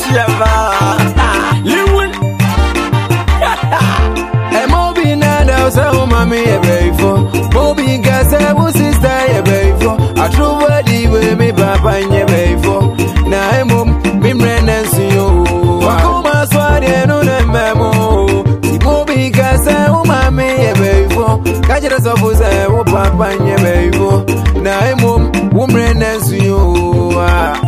Shava. Lewin. And Moby Nada, so mommy, a brave. Moby Gassa, who sister, a brave. A true body with me, papa, and your brave. Now I'm Mimren and see you. Wakuma Swadian on a memo. Moby Gassa, who mommy, a brave. Catch us up with a papa, and your brave. Now I'm Woman and see you.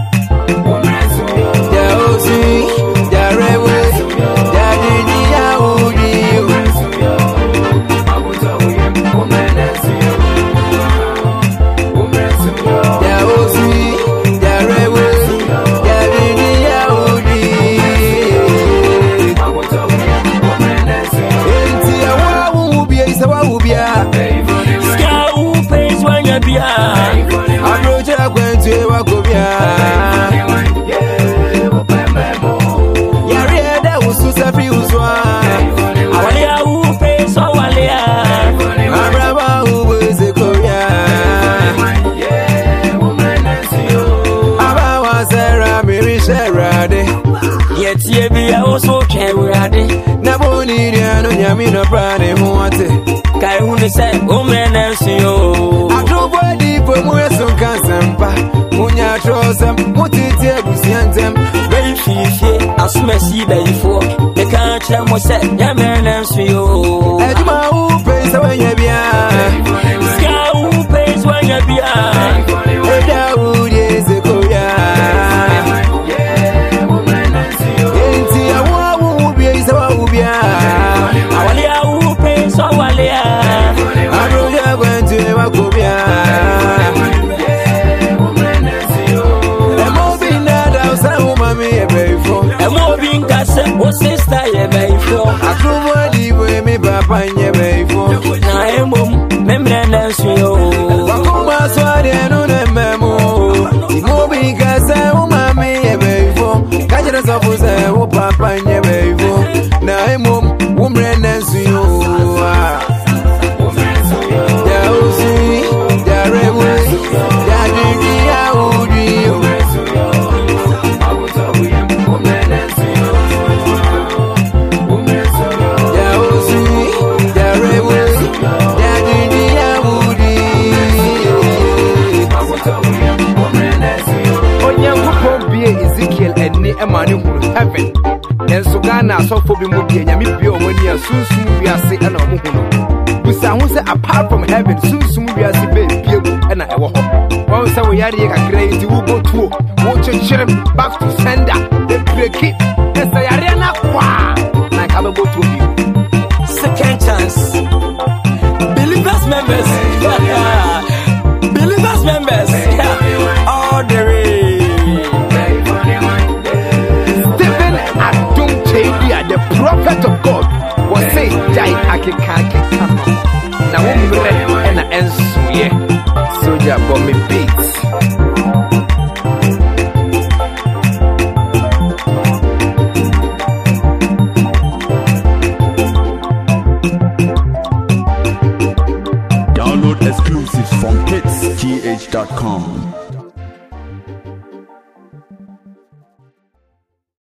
Yet ye be also carried. Never need no Yamina Brani who wanted. Kaihuni said, woman and see you. I drove body for Mueson Kansampa. Munya Trosam, Mutiti, Busiantem, very fifi, as messy before. The country was said, Yaman and see you. Edma who pays when you be. Scout who pays when you be. Oh, sister, ye before. I come ready with me, papa, ye before. I am members, you. Wakuma Swadian on a memo. Moby Gassa, mammy, ye before. Catch us up with a papa, ye before. Now I'm woman and see you. Emmanuel heaven. Then so Ghana so for be movie and Yami Bio when you are soon we are say and Muhuno. We say apart from heaven, soon we are see baby and I will hop. Once we are a great will go to watch a children back to sender. They break it. Yes, I are not qua. Like I will go to you. Second chance. Believers members. Believers members. All the way. The prophet of God was say Jai Akikaki Sama. Now we read and answer ye. Soldier for me beats. Download exclusives from hitsgh.com.